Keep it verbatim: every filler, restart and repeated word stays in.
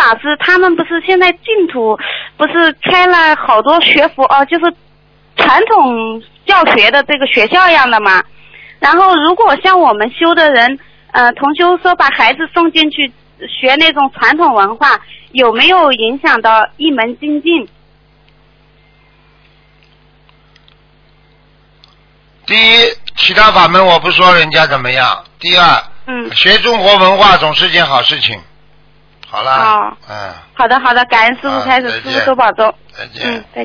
老师他们不是现在净土不是开了好多学佛哦，就是传统教学的这个学校一样的嘛。然后如果像我们修的人，呃，同修说把孩子送进去学那种传统文化，有没有影响到一门精进？ 第一，其他法门我不说人家怎么样。第二， 嗯， 学中国文化总是件好事情。好了， 哦， 嗯， 好的好的，感恩师傅开始，师傅多保重。 再见。 嗯，再见。